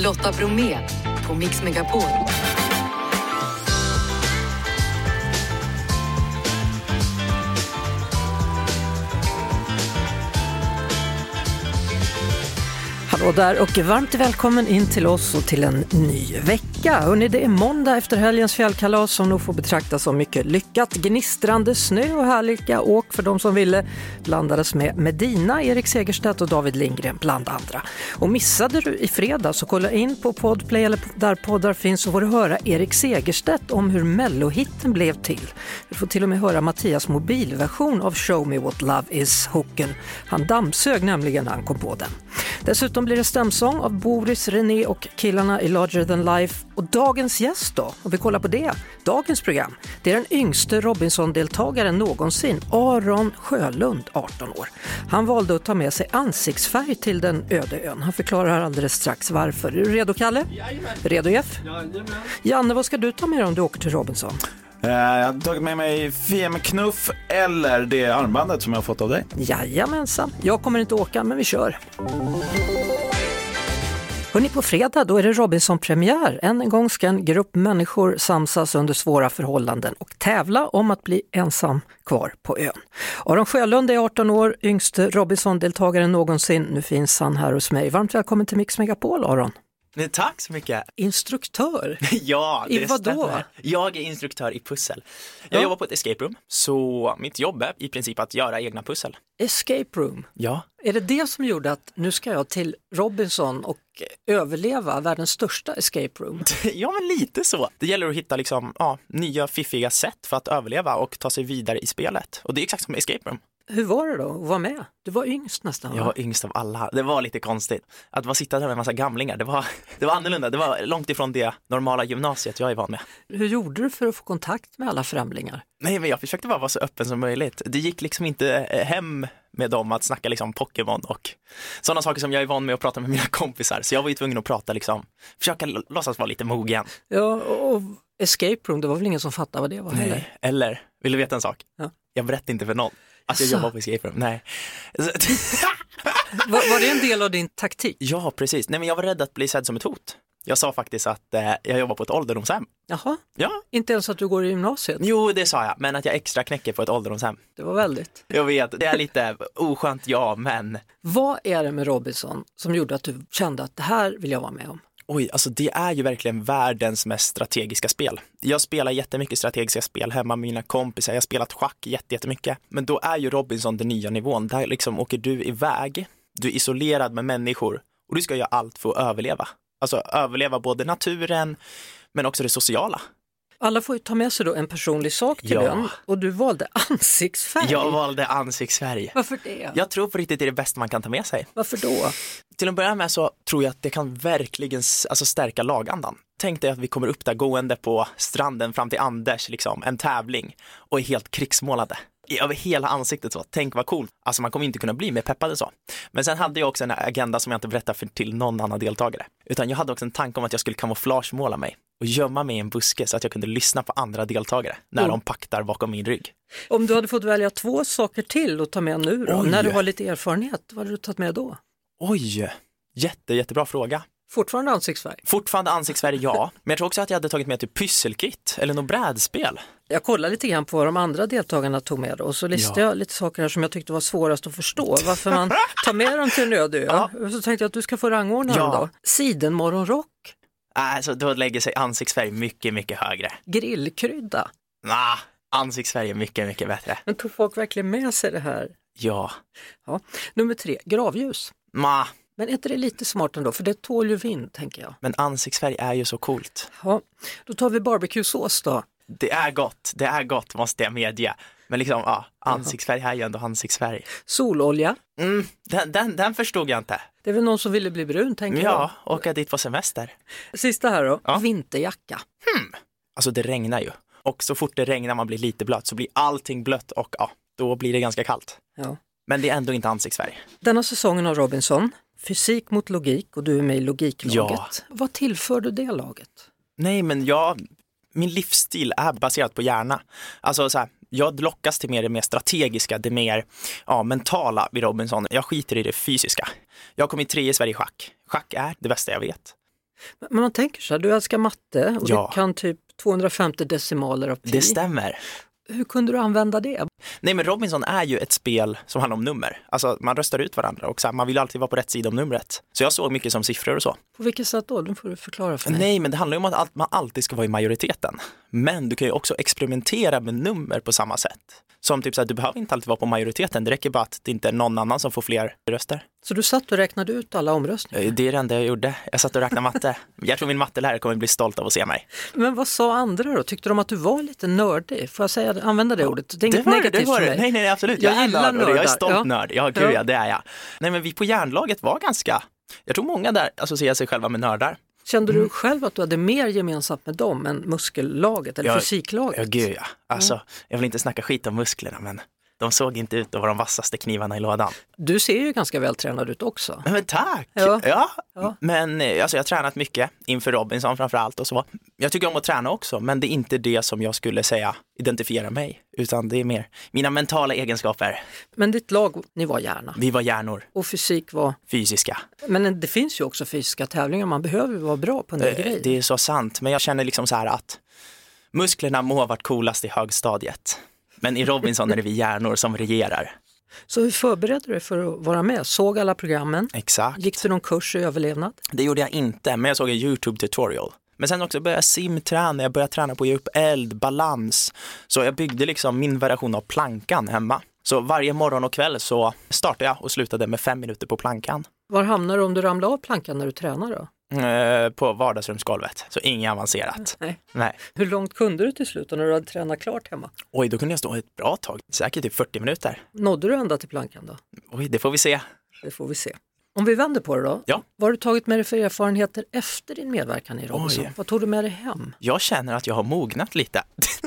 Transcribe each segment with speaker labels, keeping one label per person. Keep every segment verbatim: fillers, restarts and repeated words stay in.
Speaker 1: Lotta Bromé på Mix Megapol.
Speaker 2: Hallå där och varmt välkommen in till oss och till en ny vecka. Hörrni, det är måndag efter helgens fjällkalas som nog får betraktas som mycket lyckat. Gnistrande snö och härliga åk för de som ville blandades med Medina, Erik Segerstedt och David Lindgren bland andra. Och missade du i fredag så kolla in på Podplay eller där poddar finns så får du höra Erik Segerstedt om hur Mellohitten blev till. Du får till och med höra Mattias mobilversion av Show Me What Love Is hooken. Han dammsög nämligen när han kom på den. Dessutom blir det stämsång av Boris, René och killarna i Larger Than Life. Och dagens gäst då, om vi kollar på det, dagens program, det är den yngste Robinson-deltagaren någonsin, Aron Sjölund, arton år. Han valde att ta med sig ansiktsfärg till den öde ön. Han förklarar alldeles strax varför. Är du redo, Kalle?
Speaker 3: Jajamän.
Speaker 2: Redo, Jeff?
Speaker 3: Jajamän.
Speaker 2: Janne, vad ska du ta med dig om du åker till Robinson?
Speaker 4: Jag har tagit med mig F M-knuff eller det armbandet som jag har fått av dig.
Speaker 2: Jajamensan, jag kommer inte åka men vi kör. Hörrni, på fredag då är det Robinson-premiär. Än en gång ska en grupp människor samsas under svåra förhållanden och tävla om att bli ensam kvar på ön. Aron Sjölund är arton år, yngste Robinson-deltagaren någonsin. Nu finns han här hos mig. Varmt välkommen till Mix Megapol, Aron.
Speaker 3: Nej, tack så mycket.
Speaker 2: Instruktör?
Speaker 3: Ja, det
Speaker 2: I vad då?
Speaker 3: stämmer. Jag är instruktör i pussel. Jag
Speaker 2: Ja.
Speaker 3: jobbar på ett escape room, så mitt jobb är i princip att göra egna pussel.
Speaker 2: Escape room?
Speaker 3: Ja.
Speaker 2: Är det det som gjorde att nu ska jag till Robinson och överleva världens största escape room?
Speaker 3: Ja, men lite så. Det gäller att hitta liksom, ja, nya fiffiga sätt för att överleva och ta sig vidare i spelet. Och det är exakt som escape room.
Speaker 2: Hur var det då att vara med? Du var yngst nästan, va?
Speaker 3: Jag var yngst av alla. Det var lite konstigt. Att vara sitta där med en massa gamlingar, det var, det var annorlunda. Det var långt ifrån det normala gymnasiet jag är van med.
Speaker 2: Hur gjorde du för att få kontakt med alla främlingar?
Speaker 3: Nej, men jag försökte bara vara så öppen som möjligt. Det gick liksom inte hem med dem att snacka liksom Pokémon och sådana saker som jag är van med att prata med mina kompisar. Så jag var ju tvungen att prata liksom, försöka låtsas vara lite mogen.
Speaker 2: Ja, och escape room, det var väl ingen som fattade vad det var heller?
Speaker 3: Nej, eller, vill du veta en sak?
Speaker 2: Ja.
Speaker 3: Jag berättade inte för någon att jag
Speaker 2: Asså.
Speaker 3: jobbar på escape room. Nej.
Speaker 2: Var, var det en del av din taktik?
Speaker 3: Ja, precis. Nej, men jag var rädd att bli sedd som ett hot. Jag sa faktiskt att eh, jag jobbar på ett ålderdomshem.
Speaker 2: Jaha,
Speaker 3: Ja.
Speaker 2: inte ens att du går i gymnasiet?
Speaker 3: Jo, det sa jag, men att jag extra knäcker på ett ålderdomshem.
Speaker 2: Det var väldigt.
Speaker 3: Jag vet, det är lite oskönt, ja, men...
Speaker 2: Vad är det med Robinson som gjorde att du kände att det här vill jag vara med om?
Speaker 3: Oj, alltså det är ju verkligen världens mest strategiska spel. Jag spelar jättemycket strategiska spel hemma med mina kompisar. Jag har spelat schack jättemycket. Men då är ju Robinson den nya nivån. Där liksom åker du iväg, du är isolerad med människor och du ska göra allt för att överleva. Alltså överleva både naturen men också det sociala.
Speaker 2: Alla får ju ta med sig då en personlig sak till
Speaker 3: Ja.
Speaker 2: ön och du valde ansiktsfärg.
Speaker 3: Jag valde ansiktsfärg.
Speaker 2: Varför det?
Speaker 3: Jag tror på riktigt det är det bästa man kan ta med sig.
Speaker 2: Varför då?
Speaker 3: Till att börja med så tror jag att det kan verkligen alltså, stärka lagandan. Tänk dig att vi kommer upp där gående på stranden fram till Anders, liksom, en tävling och är helt krigsmålade. Över hela ansiktet så. Tänk vad coolt. Alltså man kommer inte kunna bli mer peppad så. Men sen hade jag också en agenda som jag inte berättade för till någon annan deltagare. Utan jag hade också en tanke om att jag skulle kamouflagemåla mig och gömma mig i en buske så att jag kunde lyssna på andra deltagare när
Speaker 2: Mm.
Speaker 3: de paktar bakom min rygg.
Speaker 2: Om du hade fått välja två saker till att ta med nu då,
Speaker 3: Oj.
Speaker 2: när du har lite erfarenhet, vad hade du tagit med då?
Speaker 3: Oj, jätte, jättebra fråga.
Speaker 2: Fortfarande ansiktsfärg?
Speaker 3: Fortfarande ansiktsfärg, ja. Men jag tror också att jag hade tagit med typ pysselkit eller något brädspel.
Speaker 2: Jag kollade lite grann på vad de andra deltagarna tog med och så listade
Speaker 3: Ja.
Speaker 2: jag lite saker här som jag tyckte var svårast att förstå. Varför man tar med dem till en öde ö.
Speaker 3: Ja.
Speaker 2: Och så tänkte jag att du ska få rangordna
Speaker 3: Ja.
Speaker 2: dem då. Sidenmorgonrock,
Speaker 3: Alltså då lägger sig ansiktsfärg mycket, mycket högre.
Speaker 2: grillkrydda.
Speaker 3: Nah, ansiktsfärg är mycket, mycket bättre.
Speaker 2: Men tog folk verkligen med sig det här?
Speaker 3: Ja.
Speaker 2: Ja. Nummer tre, gravljus.
Speaker 3: Ma,
Speaker 2: Men är inte det lite smart ändå? För det tål ju vind, tänker jag.
Speaker 3: men ansiktsfärg är ju så coolt.
Speaker 2: Ja. Då tar vi barbecue-sås då.
Speaker 3: Det är gott, det är gott måste jag medge. Men liksom, ja, ansiktsfärg är ju ändå ansiktsfärg.
Speaker 2: Sololja.
Speaker 3: Mm, den, den, den förstod jag inte.
Speaker 2: Det är väl någon som ville bli brun, tänker
Speaker 3: Ja, åka dit på semester.
Speaker 2: jag. Sista här då,
Speaker 3: Ja.
Speaker 2: vinterjacka.
Speaker 3: Alltså det regnar ju. Och så fort det regnar man blir lite blöt så blir allting blött och ja, då blir det ganska kallt.
Speaker 2: Ja.
Speaker 3: Men det är ändå inte ansiktsfärg.
Speaker 2: Denna säsongen av Robinson, fysik mot logik och du är med i logiklaget.
Speaker 3: Ja.
Speaker 2: Vad tillför du det laget?
Speaker 3: Nej, men jag, min livsstil är baserad på hjärna. Alltså så här, jag lockas till mer det mer strategiska, det mer ja, mentala vid Robinson. Jag skiter i det fysiska. Jag kom i tre i Sverige i schack. Schack är det bästa jag vet.
Speaker 2: Men man tänker så här, du älskar matte och
Speaker 3: Ja.
Speaker 2: du kan typ tvåhundrafemtio decimaler av pi.
Speaker 3: Det stämmer.
Speaker 2: Hur kunde du använda det?
Speaker 3: Nej, men Robinson är ju ett spel som handlar om nummer. Alltså man röstar ut varandra och så här, man vill alltid vara på rätt sida om numret. Så jag såg mycket som siffror och så.
Speaker 2: På vilket sätt då? Nu får du förklara för mig.
Speaker 3: Nej, men det handlar ju om att man alltid ska vara i majoriteten. Men du kan ju också experimentera med nummer på samma sätt. Som typ så här, du behöver inte alltid vara på majoriteten. Det räcker bara att det inte är någon annan som får fler röster.
Speaker 2: Så du satt och räknade ut alla omröstningar?
Speaker 3: Det är det enda jag gjorde. Jag satt och räknade matte. Jag tror min mattelärare kommer bli stolt av att se mig.
Speaker 2: Men vad sa andra då? Tyckte de att du var lite nördig? Får jag säga, använda det ordet? Det är
Speaker 3: Det
Speaker 2: inget
Speaker 3: var det,
Speaker 2: negativt
Speaker 3: det var
Speaker 2: för
Speaker 3: det.
Speaker 2: mig.
Speaker 3: Nej, nej, absolut.
Speaker 2: Jag
Speaker 3: Jag, är
Speaker 2: gillar
Speaker 3: nörd och jag är
Speaker 2: nördar.
Speaker 3: stolt
Speaker 2: Ja.
Speaker 3: nörd. Ja, gud
Speaker 2: Ja.
Speaker 3: ja, det är jag. Nej, men vi på järnlaget var ganska... Jag tror många där associerar sig själva med nördar.
Speaker 2: Kände du själv att du hade mer gemensamt med dem än muskellaget eller
Speaker 3: Ja,
Speaker 2: fysiklaget?
Speaker 3: Ja, gud ja. Alltså, jag vill inte snacka skit om musklerna, men de såg inte ut att vara de vassaste knivarna i lådan.
Speaker 2: Du ser ju ganska vältränad ut också.
Speaker 3: Men, men tack!
Speaker 2: Ja.
Speaker 3: Ja.
Speaker 2: Ja.
Speaker 3: Men eh, alltså, jag har tränat mycket inför Robinson framförallt och så. Jag tycker om att träna också, men det är inte det som jag skulle säga identifierar mig, utan det är mer mina mentala egenskaper.
Speaker 2: Men ditt lag, ni var hjärna.
Speaker 3: Vi var hjärnor,
Speaker 2: Och fysik var...
Speaker 3: fysiska.
Speaker 2: Men det finns ju också fysiska tävlingar, man behöver vara bra på en del
Speaker 3: Eh,
Speaker 2: grejer.
Speaker 3: Det är så sant, men jag känner liksom så här att musklerna må ha varit coolast i högstadiet. Men i Robinson är det vi hjärnor som regerar.
Speaker 2: Så hur förberedde du dig för att vara med? Såg alla programmen?
Speaker 3: Exakt.
Speaker 2: Gick du någon kurs i överlevnad?
Speaker 3: Det gjorde jag inte, men jag såg en YouTube-tutorial. Men sen också började jag simträna, jag började träna på att ge upp eld, balans. Så jag byggde liksom min variation av plankan hemma. Så varje morgon och kväll så startade jag och slutade med fem minuter på plankan.
Speaker 2: Var hamnar du om du ramlar av plankan när du tränar då?
Speaker 3: Eh, på vardagsrumsgolvet, så inget avancerat.
Speaker 2: Nej.
Speaker 3: Nej.
Speaker 2: Hur långt kunde du till slut när du hade tränat klart hemma?
Speaker 3: Oj, då kunde jag stå ett bra tag, säkert typ fyrtio minuter.
Speaker 2: Nådde du ända till plankan då?
Speaker 3: Oj, det får vi se.
Speaker 2: Det får vi se. Om vi vänder på det då.
Speaker 3: Ja.
Speaker 2: Vad har du tagit med dig för erfarenheter efter din medverkan i Robinson?
Speaker 3: Oj.
Speaker 2: Vad tog du med dig hem?
Speaker 3: Jag känner att jag har mognat lite.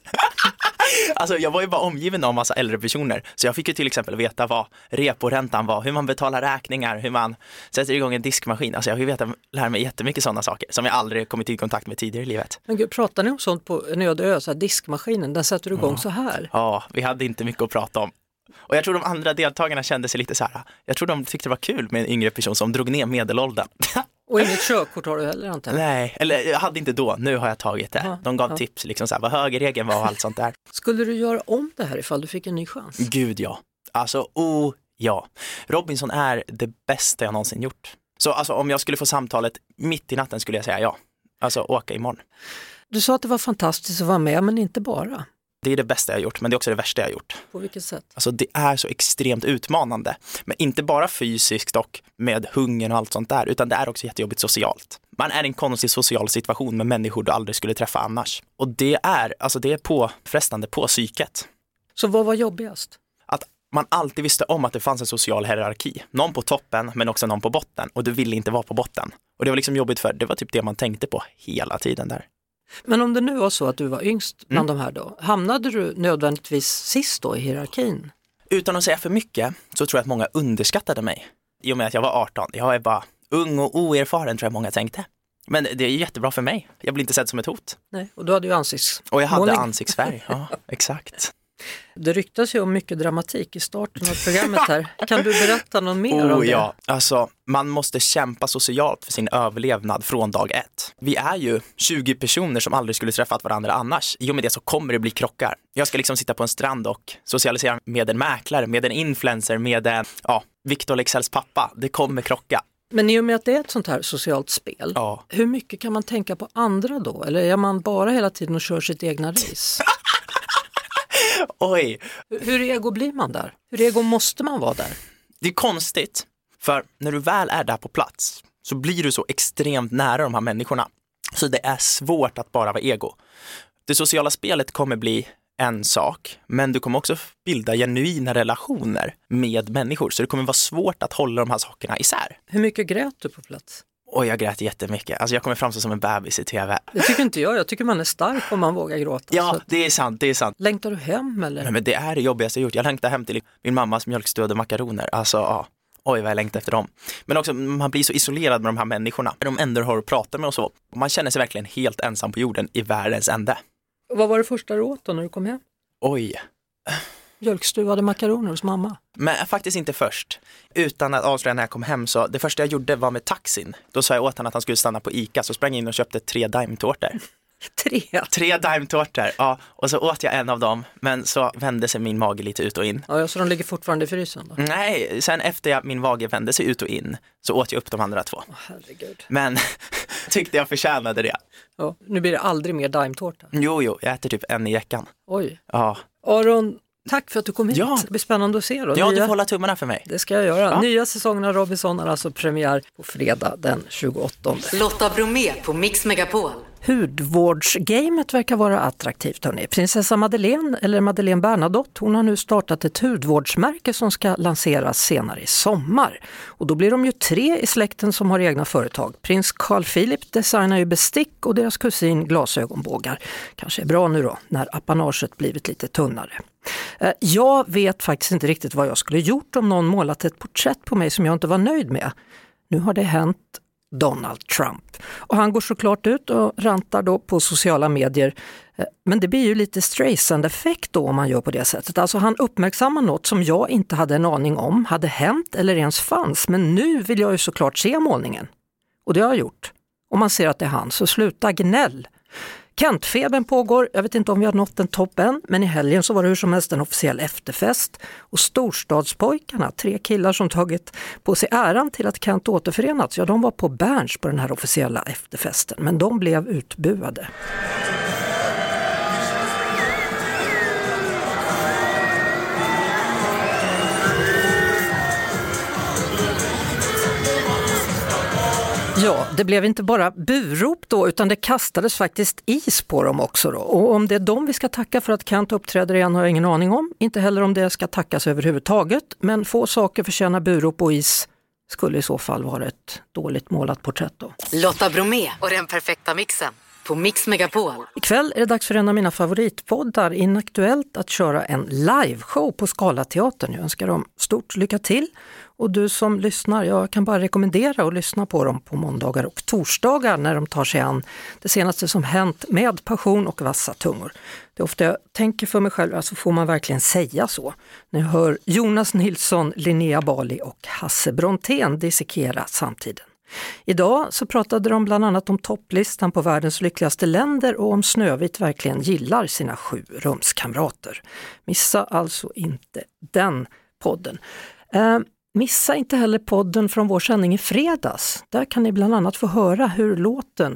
Speaker 3: Alltså jag var ju bara omgiven av massa äldre personer. Så jag fick ju till exempel veta vad reporäntan var, hur man betalar räkningar, hur man sätter igång en diskmaskin. Alltså jag fick veta, lära mig jättemycket sådana saker som jag aldrig kommit i kontakt med tidigare i livet.
Speaker 2: Men gud, pratar ni om sånt på en öde ö, så här diskmaskinen, den sätter du igång så här?
Speaker 3: Ja, vi hade inte mycket att prata om. Och jag tror de andra deltagarna kände sig lite så här. Jag tror de tyckte det var kul med en yngre person som drog ner medelåldern.
Speaker 2: Och inget körkort har du heller antar jag?
Speaker 3: Nej, eller jag hade inte då, nu har jag tagit det.
Speaker 2: Aha,
Speaker 3: De gav
Speaker 2: ja.
Speaker 3: tips, liksom så här, vad högerregeln var och allt sånt där.
Speaker 2: Skulle du göra om det här ifall du fick en ny chans?
Speaker 3: Gud ja, alltså oh ja. Robinson är det bästa jag någonsin gjort. Så alltså om jag skulle få samtalet mitt i natten skulle jag säga ja. Alltså åka imorgon.
Speaker 2: Du sa att det var fantastiskt att vara med, men inte bara.
Speaker 3: Det är det bästa jag har gjort, men det är också det värsta jag har gjort.
Speaker 2: På vilket sätt?
Speaker 3: Alltså det är så extremt utmanande. Men inte bara fysiskt och med hungern och allt sånt där, utan det är också jättejobbigt socialt. Man är i en konstig social situation med människor du aldrig skulle träffa annars. Och det är, alltså det är påfrestande på psyket.
Speaker 2: Så vad var jobbigast?
Speaker 3: Att man alltid visste om att det fanns en social hierarki. Någon på toppen, men också någon på botten. Och du ville inte vara på botten. Och det var liksom jobbigt för det var typ det man tänkte på hela tiden där.
Speaker 2: Men om det nu var så att du var yngst bland
Speaker 3: Mm.
Speaker 2: de här då, hamnade du nödvändigtvis sist då i hierarkin?
Speaker 3: Utan att säga för mycket så tror jag att många underskattade mig. I och med att jag var arton. Jag är bara ung och oerfaren tror jag många tänkte. Men det är ju jättebra för mig. Jag blir inte sedd som ett hot.
Speaker 2: Nej, och du hade ju ansiktsmålning.
Speaker 3: Och jag hade ansiktsfärg, ja exakt.
Speaker 2: Det ryktas ju om mycket dramatik i starten av programmet här. Kan du berätta något mer om
Speaker 3: Oh
Speaker 2: det?
Speaker 3: ja, alltså man måste kämpa socialt för sin överlevnad från dag ett. Vi är ju tjugo personer som aldrig skulle träffat varandra annars. I och med det så kommer det bli krockar. Jag ska liksom sitta på en strand och socialisera med en mäklare, med en influencer, med en, ja, Victor Leksells pappa. Det kommer krocka.
Speaker 2: Men i och med att det är ett sånt här socialt spel,
Speaker 3: Ja.
Speaker 2: hur mycket kan man tänka på andra då? Eller är man bara hela tiden och kör sitt egna race?
Speaker 3: Oj,
Speaker 2: Hur ego blir man där? Hur ego måste man vara där?
Speaker 3: det är konstigt. För när du väl är där på plats så blir du så extremt nära de här människorna. Så det är svårt att bara vara ego. Det sociala spelet kommer bli en sak, men du kommer också bilda genuina relationer med människor. Så det kommer vara svårt att hålla de här sakerna isär.
Speaker 2: Hur mycket grät du på plats?
Speaker 3: Och jag grät jättemycket. Alltså jag kommer framstå som en bebis i tv.
Speaker 2: Det tycker inte jag. Jag tycker man är stark om man vågar gråta. Så
Speaker 3: Ja,
Speaker 2: att,
Speaker 3: det är sant, det är sant.
Speaker 2: längtar du hem eller?
Speaker 3: Nej, men det är det jobbigaste jag gjort. Jag längtar hem till min mammas mjölkstöd och makaroner. Alltså, ja. Oj vad jag längtar efter dem. Men också, man blir så isolerad med de här människorna. De ändå har att prata med och så. Man känner sig verkligen helt ensam på jorden i världens ände.
Speaker 2: Vad var det första du åt då när du kom hem?
Speaker 3: Oj.
Speaker 2: mjölkstuvade makaroner hos mamma?
Speaker 3: Men faktiskt inte först. Utan att avslöja när jag kom hem så det första jag gjorde var med taxin. Då sa jag åt han att han skulle stanna på Ica, så sprang jag in och köpte tre daimtårtor.
Speaker 2: Tre?
Speaker 3: Tre daimtårtor, ja. Och så åt jag en av dem, men så vände sig min mage lite ut och in.
Speaker 2: Ja, så de ligger fortfarande i frysen då?
Speaker 3: Nej, sen efter jag, min mage vände sig ut och in så åt jag upp de andra två.
Speaker 2: Åh, herregud.
Speaker 3: Men tyckte jag förtjänade det.
Speaker 2: Ja, nu blir det aldrig mer daimtårta.
Speaker 3: Jo, jo, jag äter typ en i veckan.
Speaker 2: Oj.
Speaker 3: Ja.
Speaker 2: Aron, tack för att du kom hit.
Speaker 3: Ja.
Speaker 2: Det blir spännande att se då.
Speaker 3: Ja,
Speaker 2: Nya...
Speaker 3: du får hålla tummarna för mig.
Speaker 2: Det ska jag göra.
Speaker 3: Ja.
Speaker 2: Nya säsongen av Robinson har alltså premiär på fredag den tjugoåttonde.
Speaker 1: Lotta Bromé på Mix Megapol.
Speaker 2: Hudvårdsgamet verkar vara attraktivt, hörni. Prinsessa Madeleine, eller Madeleine Bernadotte, hon har nu startat ett hudvårdsmärke som ska lanseras senare i sommar. Och då blir de ju tre i släkten som har egna företag. Prins Carl Philip designar ju bestick och deras kusin glasögonbågar. Kanske är bra nu då, när apanaget blivit lite tunnare. Jag vet faktiskt inte riktigt vad jag skulle gjort om någon målat ett porträtt på mig som jag inte var nöjd med. Nu har det hänt Donald Trump. Och han går såklart ut och rantar då på sociala medier. Men det blir ju lite Streisand-effekt då om man gör på det sättet. Alltså han uppmärksammar något som jag inte hade en aning om, hade hänt eller ens fanns. Men nu vill jag ju såklart se målningen. Och det har jag gjort. Om man ser att det är han, så sluta gnäll. Kentfeben pågår, jag vet inte om vi har nått en topp än, men i helgen så var det hur som helst en officiell efterfest. Och storstadspojkarna, tre killar som tagit på sig äran till att Kent återförenats, ja de var på Berns på den här officiella efterfesten, men de blev utbuade. Ja, det blev inte bara burop då, utan det kastades faktiskt is på dem också då. Och om det är dem vi ska tacka för att Kent uppträder igen har jag ingen aning om. Inte heller om det ska tackas överhuvudtaget. Men få saker förtjänar burop och is skulle i så fall vara ett dåligt målat porträtt då.
Speaker 1: Lotta Bromé och den perfekta mixen på Mix Megapol.
Speaker 2: Ikväll är det dags för en av mina favoritpoddar, Inaktuellt, att köra en liveshow på Scalateatern. Jag önskar dem stort lycka till. Och du som lyssnar, jag kan bara rekommendera att lyssna på dem på måndagar och torsdagar när de tar sig an det senaste som hänt med passion och vassa tungor. Det är ofta jag tänker för mig själv, alltså får man verkligen säga så? När jag hör Jonas Nilsson, Linnea Bali och Hasse Brontén dissekera samtiden. Idag så pratade de bland annat om topplistan på världens lyckligaste länder och om Snövit verkligen gillar sina sju rumskamrater. Missa alltså inte den podden. Eh, missa inte heller podden från vår sändning i fredags. Där kan ni bland annat få höra hur låten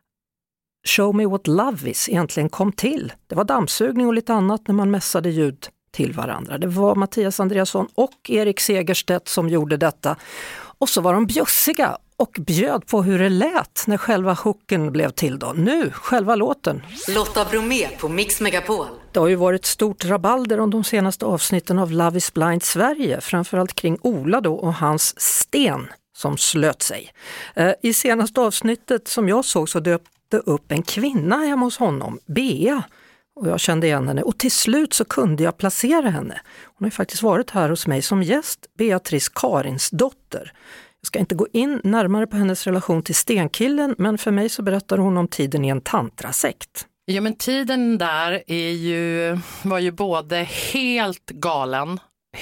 Speaker 2: Show Me What Love Is egentligen kom till. Det var dammsugning och lite annat när man mässade ljud till varandra. Det var Mattias Andreasson och Erik Segerstedt som gjorde detta. Och så var de bjussiga och bjöd på hur det lät när själva hooken blev till då. Nu, själva låten.
Speaker 1: Lotta Bromé på Mix Megapol.
Speaker 2: Det har ju varit stort rabalder om de senaste avsnitten av Love is Blind Sverige. Framförallt kring Ola då och hans sten som slöt sig. I senaste avsnittet som jag såg så döpte upp en kvinna hemma hos honom, Bea. Och jag kände igen henne och till slut så kunde jag placera henne. Hon har ju faktiskt varit här hos mig som gäst, Beatrice Karins dotter. Jag ska inte gå in närmare på hennes relation till stenkillen, men för mig så berättar hon om tiden i en tantrasekt.
Speaker 5: Ja, men tiden där är ju, var ju både helt galen,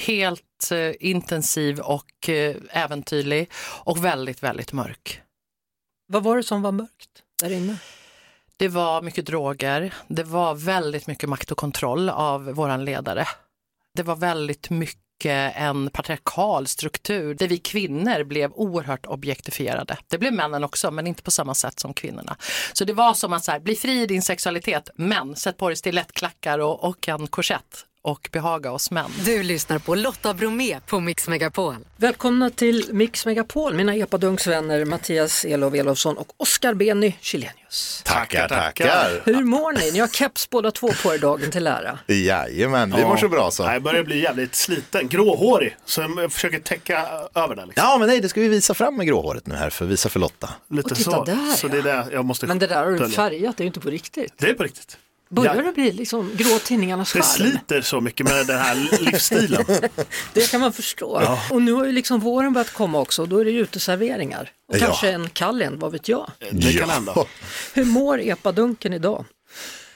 Speaker 5: helt eh, intensiv och eh, äventyrlig och väldigt, väldigt mörk.
Speaker 2: Vad var det som var mörkt där inne?
Speaker 5: Det var mycket droger, det var väldigt mycket makt och kontroll av våran ledare. Det var väldigt mycket en patriarkal struktur där vi kvinnor blev oerhört objektifierade. Det blev männen också, men inte på samma sätt som kvinnorna. Så det var som att så här, bli fri i din sexualitet, men sätt på dig stilettklackar och, och en korsett och behaga oss män.
Speaker 1: Du lyssnar på Lotta Bromé på Mix Megapol.
Speaker 2: Välkomna till Mix Megapol, mina epadunksvänner Mattias Elov Elofsson och Oskar Benny Chilenius.
Speaker 6: Tackar, tackar.
Speaker 2: Hur mår ni? Ni har keps båda två på er dagen till ära.
Speaker 6: Jajamän, vi
Speaker 7: Ja.
Speaker 6: mår så bra så.
Speaker 7: Jag börjar bli jävligt sliten, gråhårig, så jag försöker täcka över det. Liksom.
Speaker 6: Ja, men nej, det ska vi visa fram med gråhåret nu här, för visa för Lotta.
Speaker 7: Lite
Speaker 2: Och titta
Speaker 7: så.
Speaker 2: där,
Speaker 7: så
Speaker 2: ja.
Speaker 7: det är det jag måste
Speaker 2: Men det där har du
Speaker 7: dölja.
Speaker 2: färgat, det är ju inte på riktigt.
Speaker 7: Det är på riktigt.
Speaker 2: Börjar
Speaker 7: Ja.
Speaker 2: det bli liksom grå tinningarnas
Speaker 7: Det
Speaker 2: skärm?
Speaker 7: sliter så mycket med den här livsstilen.
Speaker 2: Det kan man förstå.
Speaker 7: Ja.
Speaker 2: Och nu har ju liksom våren börjat komma också, då är det ju uteserveringar. Och
Speaker 6: Ja.
Speaker 2: kanske en kallen, vad vet jag.
Speaker 7: Det kan hända.
Speaker 2: Hur mår epadunken idag?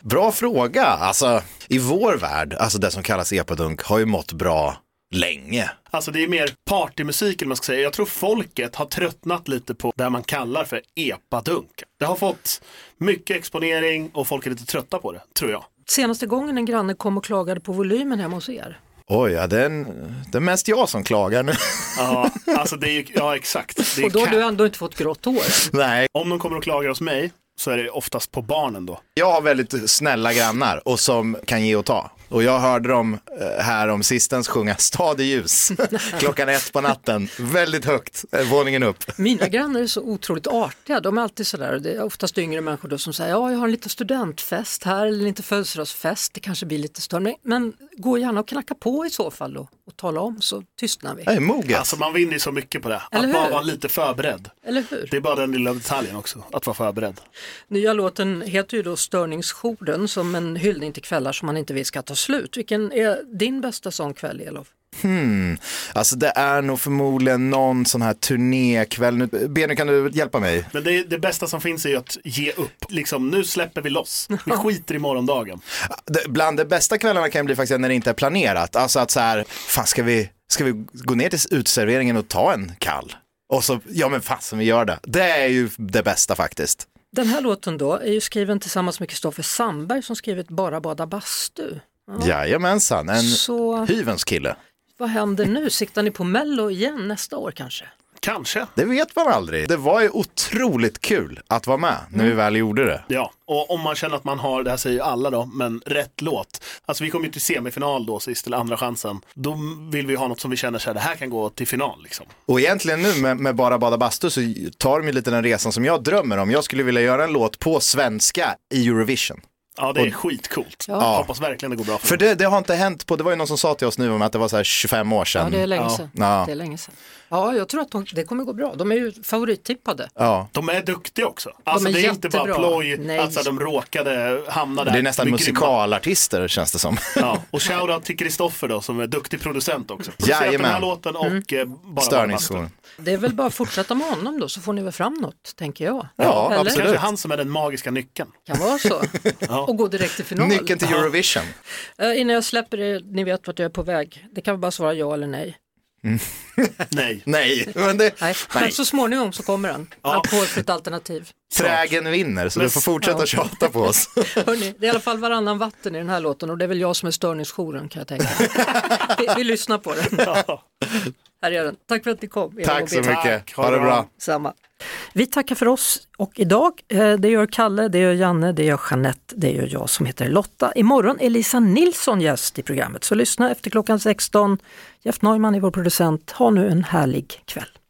Speaker 6: Bra fråga. Alltså, i vår värld, alltså det som kallas epadunk har ju mått bra länge.
Speaker 7: Alltså det är mer partymusik eller man ska säga. Jag tror folket har tröttnat lite på det man kallar för epadunk. Det har fått mycket exponering och folk är lite trötta på det, tror jag.
Speaker 2: Senaste gången en granne kom och klagade på volymen hemma hos er.
Speaker 6: Oj, ja, det är, en, det är mest jag som klagar nu.
Speaker 7: Ja, alltså det är ju, ja exakt. Det är
Speaker 2: Och då har
Speaker 7: cat.
Speaker 2: du ändå inte fått grått hår.
Speaker 6: Nej,
Speaker 7: Om de kommer och klagar hos mig så är det oftast på barnen då.
Speaker 6: jag har väldigt snälla grannar och som kan ge och ta. Och jag hörde dem eh, här om sistens sjunga Stad i ljus klockan ett på natten, väldigt högt, eh, våningen upp.
Speaker 2: Mina grannar är så otroligt artiga. De är alltid sådär. Det är oftast yngre människor då som säger ja, jag har en liten studentfest här eller lite födelsedagsfest. Det kanske blir lite större. Men gå gärna och knacka på i så fall då och tala om så tystnar vi.
Speaker 6: Det är moget.
Speaker 7: Alltså man vinner ju så mycket på det.
Speaker 2: Eller
Speaker 7: att bara
Speaker 2: hur?
Speaker 7: vara lite förberedd.
Speaker 2: Eller hur?
Speaker 7: Det är bara den lilla detaljen också, att vara förberedd.
Speaker 2: Nya låten heter ju då Störningsjorden som en hyllning till kvällar som man inte vill ska ta slut. Vilken är din bästa sån kväll, Elof?
Speaker 6: Hmm. Alltså det är nog förmodligen någon sån här turnékväll. Nu, Benny, kan du hjälpa mig?
Speaker 7: Men det, det bästa som finns är ju att ge upp. Liksom, nu släpper vi loss. Vi skiter i morgondagen.
Speaker 6: Det, bland de bästa kvällarna kan bli faktiskt när det inte är planerat. Alltså att så här, fan ska vi, ska vi gå ner till utserveringen och ta en kall? Och så, ja men fasen vi gör det. Det är ju det bästa faktiskt.
Speaker 2: Den här låten då är ju skriven tillsammans med Kristoffer Sandberg som skrivit Bara bada bastu. Ja.
Speaker 6: Jajamensan, en
Speaker 2: Så
Speaker 6: hyvens kille.
Speaker 2: vad händer nu? Siktar ni på Mello igen nästa år kanske?
Speaker 7: Kanske.
Speaker 6: Det vet man aldrig. Det var ju otroligt kul att vara med när vi väl gjorde det.
Speaker 7: Ja, och om man känner att man har, det här säger ju alla då, men rätt låt. Alltså vi kommer ju till semifinal då sist, eller andra chansen. Då vill vi ha något som vi känner så här, det här kan gå till final liksom.
Speaker 6: Och egentligen nu med, med Bara bada bastu så tar de ju lite den resan som jag drömmer om. Jag skulle vilja göra en låt på svenska i Eurovision.
Speaker 7: Ja, det är skitcoolt.
Speaker 2: Ja.
Speaker 7: Jag hoppas verkligen det går bra för,
Speaker 6: För det, det har inte hänt på, det var ju någon som sa till oss nu om att det var så här tjugofem år sedan.
Speaker 2: Ja, det är länge
Speaker 7: Ja.
Speaker 2: sedan.
Speaker 6: Ja.
Speaker 2: Det är länge sedan. Ja, jag tror att de, det kommer gå bra. De är ju favorittippade.
Speaker 6: Ja.
Speaker 7: De är duktiga också. Alltså
Speaker 2: är
Speaker 7: det är inte bara
Speaker 2: jättebra.
Speaker 7: ploj,
Speaker 2: Nej.
Speaker 7: alltså de råkade hamna där.
Speaker 6: Det är nästan
Speaker 7: De grymma.
Speaker 6: musikalartister känns det som.
Speaker 7: Ja, och shoutout till Kristoffer då som är duktig producent också. Producerat den
Speaker 6: Jajamän.
Speaker 7: här låten och mm. bara
Speaker 6: Störningsjour.
Speaker 2: Det är väl bara att fortsätta med honom då så får ni väl fram något, tänker jag.
Speaker 6: Ja,
Speaker 2: Eller?
Speaker 6: absolut.
Speaker 7: Kanske han som är den magiska nyckeln.
Speaker 2: Kan vara så. Och gå direkt till final.
Speaker 6: Nyckeln till Eurovision.
Speaker 2: Uh, innan jag släpper det, ni vet vart jag är på väg. Det kan väl bara svara ja eller nej.
Speaker 7: Nej.
Speaker 6: Nej, men det,
Speaker 2: Nej, men så småningom så kommer den. Alkoholfritt alternativ.
Speaker 6: trägen vinner så
Speaker 7: Men-
Speaker 6: du får fortsätta
Speaker 2: ja.
Speaker 6: tjata på oss.
Speaker 2: Hörrni, det är i alla fall varannan vatten i den här låten och det är väl jag som är störningsjouren kan jag tänka. vi, vi lyssnar på den.
Speaker 7: Ja.
Speaker 2: Här är den. Tack för att ni kom. Eva
Speaker 6: Tack
Speaker 2: och
Speaker 6: så
Speaker 2: Peter.
Speaker 6: mycket.
Speaker 7: Tack.
Speaker 6: Ha det bra.
Speaker 2: Samma. Vi tackar för oss och idag, eh, det gör Kalle, det gör Janne, det gör Jeanette, det gör jag som heter Lotta. Imorgon är Lisa Nilsson gäst i programmet, så lyssna efter klockan sexton. Jeff Neumann är vår producent. Ha nu en härlig kväll.